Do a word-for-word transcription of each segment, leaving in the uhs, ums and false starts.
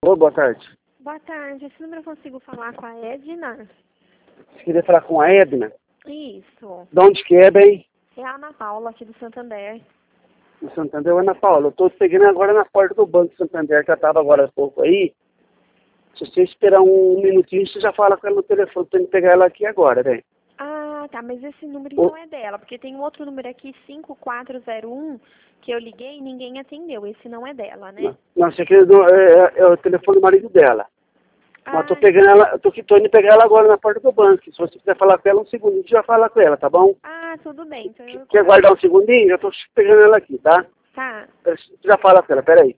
Oi, boa tarde. Boa tarde. Esse número eu consigo falar com a Edna? Você queria falar com a Edna? Isso. De onde que é, bem? É a Ana Paula, aqui do Santander. No Santander, Ana Paula. Eu tô pegando agora na porta do Banco Santander, que eu tava agora há pouco aí. Se você esperar um minutinho, você já fala com ela no telefone. Tô indo pegar ela aqui agora, bem. Ah, tá. Mas esse número O... não é dela, porque tem um outro número aqui, cinco quatro zero um, que eu liguei e ninguém atendeu. Esse não é dela, né? Não, não você quer, é, é, é o telefone do marido dela. Ah, Mas eu tô pegando ela, eu tô, tô indo pegar ela agora na porta do banco. Se você quiser falar com ela um segundinho, você já fala com ela, tá bom? ah, tudo bem. Então eu... Quer guardar um segundinho? Eu tô pegando ela aqui, tá? Tá. Você já fala com ela, peraí.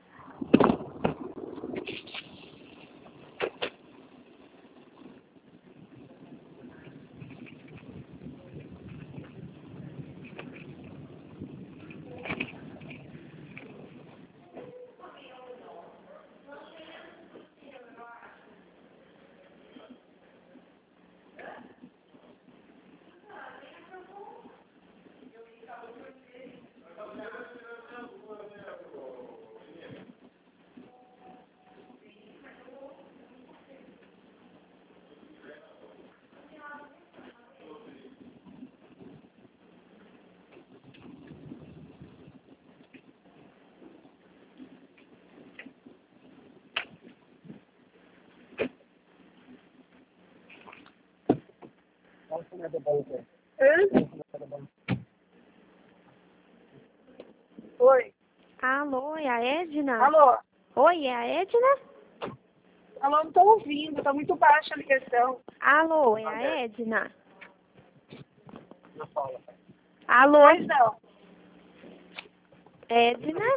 Hã? Oi. Alô, é a Edna? Alô? Oi, é a Edna? Alô, não tô ouvindo, tá muito baixa a ligação. Alô, é a Edna? Alô, Pois não. Edna?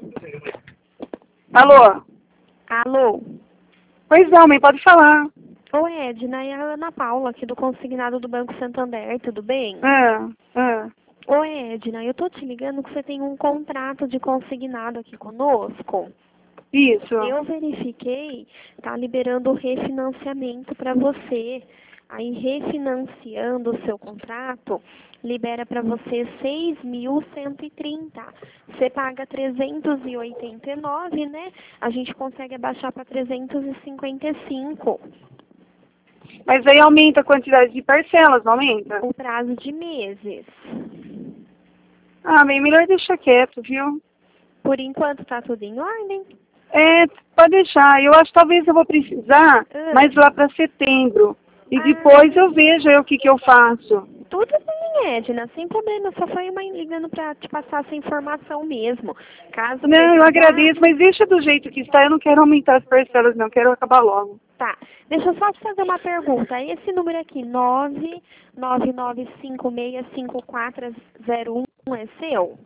Alô? Alô? Pois não, mãe, pode falar. Oi, Edna, é a Ana Paula, aqui do Consignado do Banco Santander, tudo bem? Ah, ah. Oi, Edna, eu tô te ligando que você tem um contrato de consignado aqui conosco. Isso. Eu verifiquei, tá liberando o refinanciamento para você. Aí, refinanciando o seu contrato, libera para você seis mil cento e trinta. Você paga trezentos e oitenta e nove, né? A gente consegue abaixar para trezentos e cinquenta e cinco. Mas aí aumenta a quantidade de parcelas, não aumenta? O prazo de meses. Ah, bem, melhor deixar quieto, viu? Por enquanto tá tudo em ordem? É, pode deixar. Eu acho que talvez eu vou precisar Ah. mais lá para setembro. E Ah. depois eu vejo aí o que que eu faço. Tudo bem, Edna, sem problema. Só foi uma ligando para te passar essa informação mesmo. Caso Não, eu precisar... agradeço, mas deixa do jeito que está. Eu não quero aumentar as parcelas, não. Quero acabar logo. Tá. Deixa eu só te fazer uma pergunta. Esse número aqui, nove nove nove cinco seis cinco quatro zero um, é seu?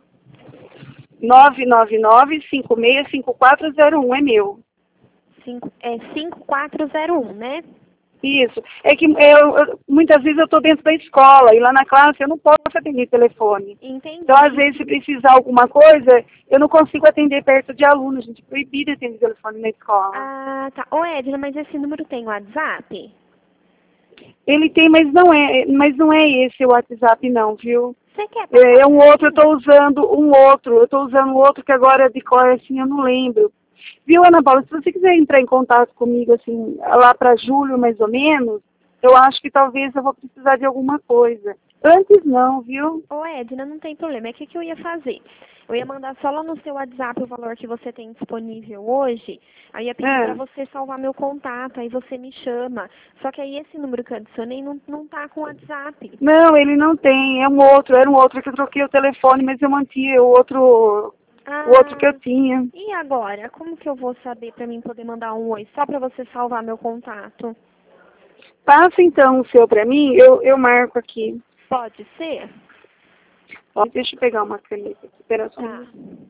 nove nove nove, cinco seis cinco quatro zero um é meu. Cinco, é cinco quatro zero um, né? Isso. É que eu, eu, muitas vezes eu estou dentro da escola e lá na classe eu não posso atender telefone. Entendi. Então, às vezes, se precisar alguma coisa, eu não consigo atender perto de alunos. A gente é proibido atender telefone na escola. Ah, tá. Ô, Edna, mas esse número tem WhatsApp? Ele tem, mas não é, mas não é esse o WhatsApp não, viu? Você quer? É, é um outro, eu estou usando um outro, eu estou usando um outro que agora de cor assim eu não lembro. Viu, Ana Paula, se você quiser entrar em contato comigo assim, lá para julho mais ou menos, eu acho que talvez eu vou precisar de alguma coisa. Antes não, viu? Ô, Edna, não tem problema. É o que, que eu ia fazer? Eu ia mandar só lá no seu WhatsApp o valor que você tem disponível hoje. Aí ia pedir É. pra você salvar meu contato, aí você me chama. Só que aí esse número que eu adicionei não, não tá com WhatsApp. Não, ele não tem, é um outro, era um outro que eu troquei o telefone, mas eu mantinha o outro, Ah, o outro que eu tinha. e agora? Como que eu vou saber pra mim poder mandar um oi? Só pra você salvar meu contato? Passa então o seu para mim, eu, eu marco aqui. Pode ser? Ó, deixa eu pegar uma caneta aqui, espera só. Tá.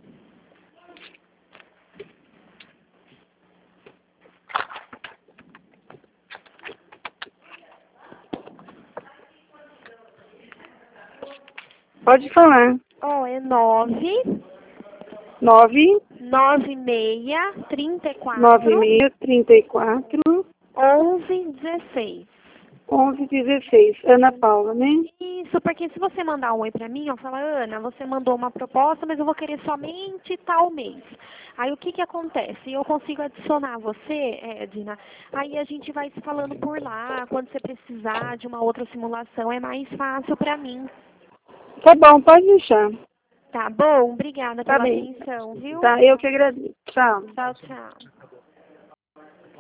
Pode falar. Ó, oh, é nove Nove, nove seis, trinta e quatro, nove seis, trinta e quatro, onze, dezesseis. onze dezesseis. Ana Paula, né? Isso, porque se você mandar um oi pra mim, ó, fala, Ana, você mandou uma proposta, mas eu vou querer somente tal mês. Aí o que que acontece? Eu consigo adicionar você, Edna, aí a gente vai se falando por lá, quando você precisar de uma outra simulação, é mais fácil pra mim. Tá bom, pode deixar. Tá bom? Obrigada Tá pela bem. atenção, viu? Tá, eu que agradeço. Tchau. Tchau, tchau.